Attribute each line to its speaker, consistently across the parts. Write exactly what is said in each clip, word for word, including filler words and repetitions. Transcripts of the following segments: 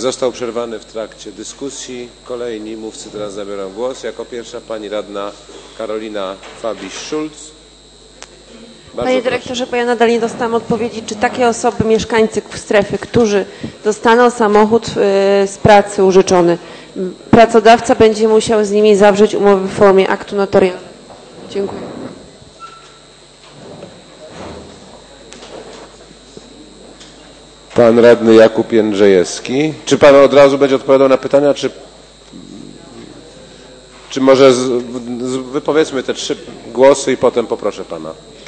Speaker 1: Został przerwany w trakcie dyskusji. Kolejni mówcy teraz zabiorą głos. Jako pierwsza pani radna Karolina Fabiś-Szulc.
Speaker 2: Panie dyrektorze, bo ja nadal nie dostałam odpowiedzi, czy takie osoby, mieszkańcy strefy, którzy dostaną samochód z pracy użyczony, pracodawca będzie musiał z nimi zawrzeć umowę w formie aktu notarialnego. Dziękuję.
Speaker 1: Pan radny Jakub Jędrzejewski. Czy pan od razu będzie odpowiadał na pytania, czy, czy może z, z, wypowiedzmy te trzy głosy i potem poproszę pana.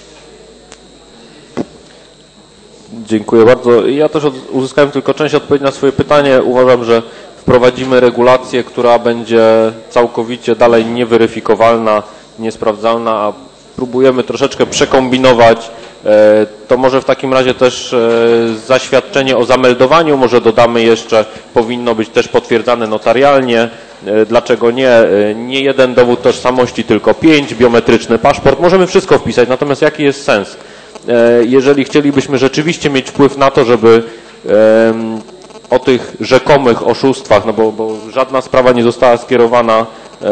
Speaker 3: Dziękuję bardzo. Ja też uzyskałem tylko część odpowiedzi na swoje pytanie. Uważam, że wprowadzimy regulację, która będzie całkowicie dalej nieweryfikowalna, niesprawdzalna, a próbujemy troszeczkę przekombinować. To może w takim razie też zaświadczenie o zameldowaniu, może dodamy jeszcze, powinno być też potwierdzane notarialnie. Dlaczego nie? Nie jeden dowód tożsamości, tylko pięć, biometryczny paszport. Możemy wszystko wpisać, natomiast jaki jest sens? Jeżeli chcielibyśmy rzeczywiście mieć wpływ na to, żeby o tych rzekomych oszustwach, no bo, bo żadna sprawa nie została skierowana,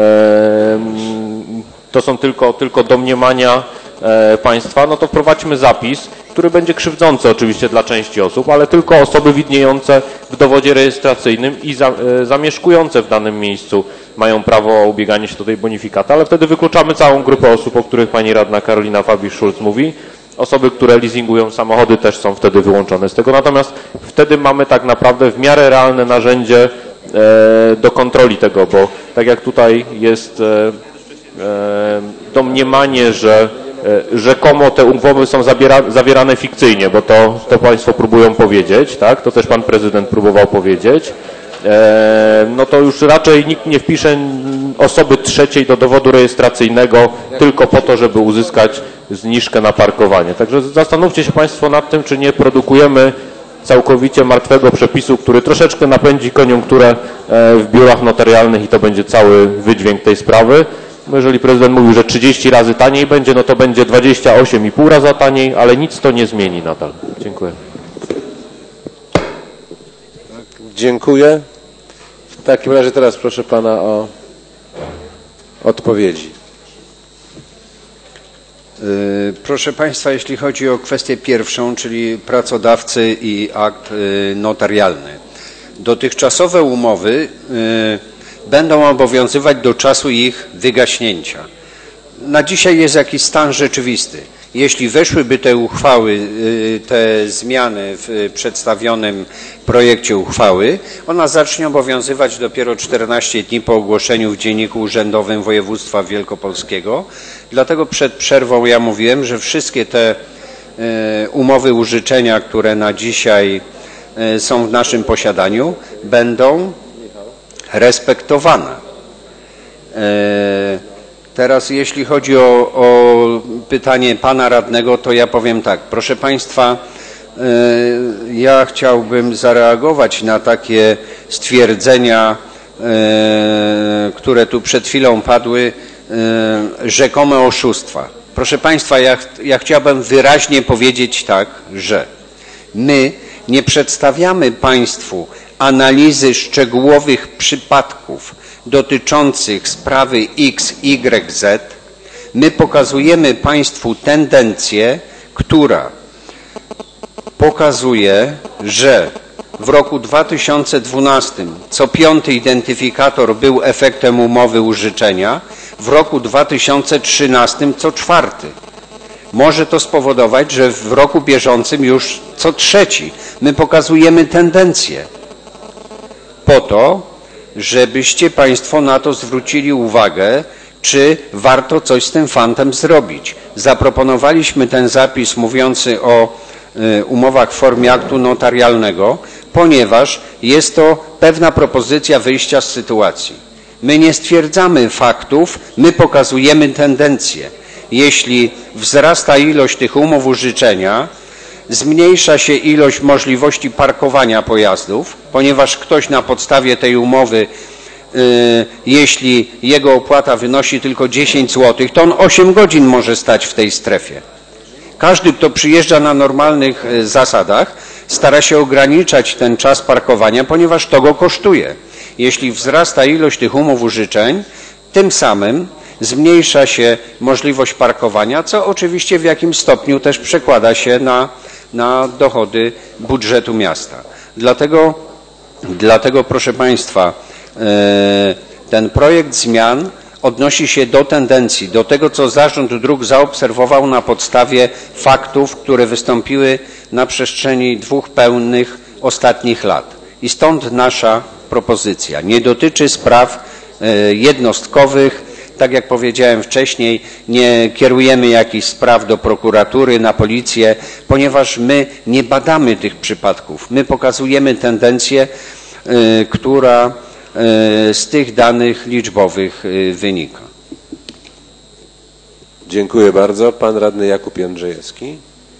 Speaker 3: to są tylko, tylko domniemania państwa, no to wprowadźmy zapis, który będzie krzywdzący oczywiście dla części osób, ale tylko osoby widniejące w dowodzie rejestracyjnym i za, zamieszkujące w danym miejscu mają prawo o ubieganie się do tej bonifikaty, ale wtedy wykluczamy całą grupę osób, o których pani radna Karolina Fabiś-Szulc mówi. Osoby, które leasingują samochody, też są wtedy wyłączone z tego. Natomiast wtedy mamy tak naprawdę w miarę realne narzędzie do kontroli tego, bo tak jak tutaj jest domniemanie, że rzekomo te umowy są zabiera, zawierane fikcyjnie, bo to, to państwo próbują powiedzieć, tak? To też pan prezydent próbował powiedzieć. No to już raczej nikt nie wpisze osoby trzeciej do dowodu rejestracyjnego tylko po to, żeby uzyskać zniżkę na parkowanie. Także zastanówcie się państwo nad tym, czy nie produkujemy całkowicie martwego przepisu, który troszeczkę napędzi koniunkturę w biurach notarialnych i to będzie cały wydźwięk tej sprawy. No jeżeli prezydent mówił, że trzydzieści razy taniej będzie, no to będzie dwadzieścia osiem i pół razy taniej, ale nic to nie zmieni nadal. Dziękuję.
Speaker 1: Dziękuję. W takim razie teraz proszę pana o odpowiedzi.
Speaker 4: Proszę państwa, jeśli chodzi o kwestię pierwszą, czyli pracodawcy i akt notarialny. Dotychczasowe umowy będą obowiązywać do czasu ich wygaśnięcia. Na dzisiaj jest jakiś stan rzeczywisty. Jeśli weszłyby te uchwały, te zmiany w przedstawionym projekcie uchwały, ona zacznie obowiązywać dopiero czternaście dni po ogłoszeniu w Dzienniku Urzędowym Województwa Wielkopolskiego. Dlatego przed przerwą ja mówiłem, że wszystkie te umowy użyczenia, które na dzisiaj są w naszym posiadaniu, będą respektowane. Teraz jeśli chodzi o, o pytanie pana radnego, to ja powiem tak. Proszę państwa, ja chciałbym zareagować na takie stwierdzenia, które tu przed chwilą padły, rzekome oszustwa. Proszę państwa, ja, ja chciałbym wyraźnie powiedzieć tak, że my nie przedstawiamy państwu analizy szczegółowych przypadków dotyczących sprawy X Y Z, my pokazujemy państwu tendencję, która pokazuje, że w roku dwa tysiące dwunastym co piąty identyfikator był efektem umowy użyczenia, w roku dwa tysiące trzynastym co czwarty. Może to spowodować, że w roku bieżącym już co trzeci. My pokazujemy tendencję po to, żebyście państwo na to zwrócili uwagę, czy warto coś z tym fantem zrobić. Zaproponowaliśmy ten zapis mówiący o y, umowach w formie aktu notarialnego, ponieważ jest to pewna propozycja wyjścia z sytuacji. My nie stwierdzamy faktów, my pokazujemy tendencję. Jeśli wzrasta ilość tych umów użyczenia, zmniejsza się ilość możliwości parkowania pojazdów, ponieważ ktoś na podstawie tej umowy, yy, jeśli jego opłata wynosi tylko dziesięć złotych, to on osiem godzin może stać w tej strefie. Każdy, kto przyjeżdża na normalnych zasadach, stara się ograniczać ten czas parkowania, ponieważ to go kosztuje. Jeśli wzrasta ilość tych umów użyczeń, tym samym zmniejsza się możliwość parkowania, co oczywiście w jakimś stopniu też przekłada się na, na dochody budżetu miasta. Dlatego, dlatego proszę Państwa, ten projekt zmian odnosi się do tendencji, do tego, co Zarząd Dróg zaobserwował na podstawie faktów, które wystąpiły na przestrzeni dwóch pełnych ostatnich lat. I stąd nasza propozycja. Nie dotyczy spraw jednostkowych, tak jak powiedziałem wcześniej, nie kierujemy jakichś spraw do prokuratury, na policję, ponieważ my nie badamy tych przypadków. My pokazujemy tendencję, która z tych danych liczbowych wynika.
Speaker 1: Dziękuję bardzo. Pan radny Jakub Jędrzejewski.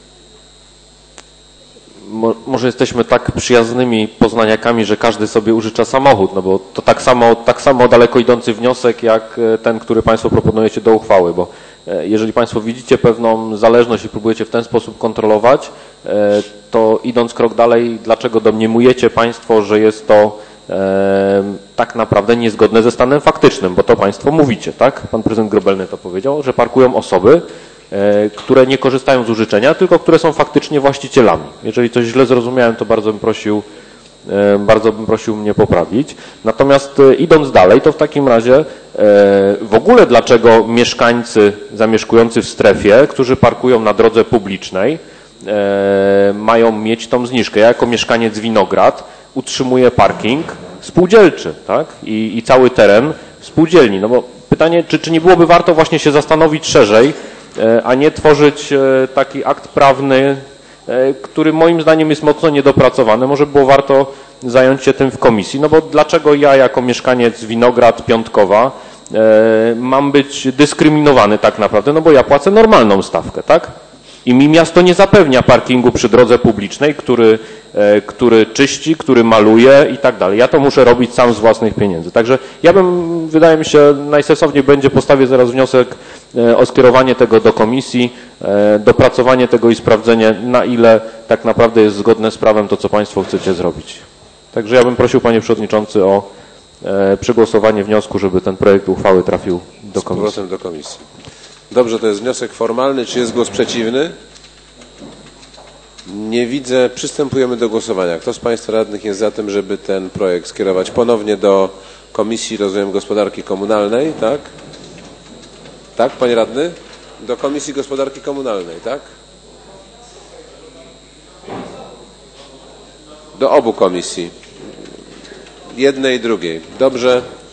Speaker 3: Mo, może jesteśmy tak przyjaznymi poznaniakami, że każdy sobie użycza samochód, no bo to tak samo, tak samo daleko idący wniosek jak ten, który Państwo proponujecie do uchwały, bo jeżeli Państwo widzicie pewną zależność i próbujecie w ten sposób kontrolować, to idąc krok dalej, dlaczego domniemujecie Państwo, że jest to e, tak naprawdę niezgodne ze stanem faktycznym, bo to Państwo mówicie, tak? Pan prezydent Grobelny to powiedział, że parkują osoby, które nie korzystają z użyczenia, tylko które są faktycznie właścicielami. Jeżeli coś źle zrozumiałem, to bardzo bym prosił, bardzo bym prosił mnie poprawić. Natomiast idąc dalej, to w takim razie w ogóle dlaczego mieszkańcy zamieszkujący w strefie, którzy parkują na drodze publicznej, mają mieć tą zniżkę? Ja jako mieszkaniec Winograd utrzymuję parking spółdzielczy, tak? I, i cały teren spółdzielni. No bo pytanie, czy, czy nie byłoby warto właśnie się zastanowić szerzej, a nie tworzyć taki akt prawny, który moim zdaniem jest mocno niedopracowany. Może było warto zająć się tym w komisji, no bo dlaczego ja jako mieszkaniec Winograd, Piątkowa mam być dyskryminowany tak naprawdę, no bo ja płacę normalną stawkę, tak? I mi miasto nie zapewnia parkingu przy drodze publicznej, który, który czyści, który maluje i tak dalej. Ja to muszę robić sam z własnych pieniędzy. Także ja bym, wydaje mi się, najsensowniej będzie, postawię zaraz wniosek o skierowanie tego do komisji, dopracowanie tego i sprawdzenie, na ile tak naprawdę jest zgodne z prawem to, co Państwo chcecie zrobić. Także ja bym prosił, Panie Przewodniczący, o przegłosowanie wniosku, żeby ten projekt uchwały trafił do komisji.
Speaker 1: Z powrotem do komisji. Dobrze, to jest wniosek formalny. Czy jest głos przeciwny? Nie widzę. Przystępujemy do głosowania. Kto z Państwa radnych jest za tym, żeby ten projekt skierować ponownie do Komisji, rozumiem, Gospodarki Komunalnej, tak? Tak, Panie Radny? Do Komisji Gospodarki Komunalnej, tak? Do obu komisji. Jednej i drugiej. Dobrze.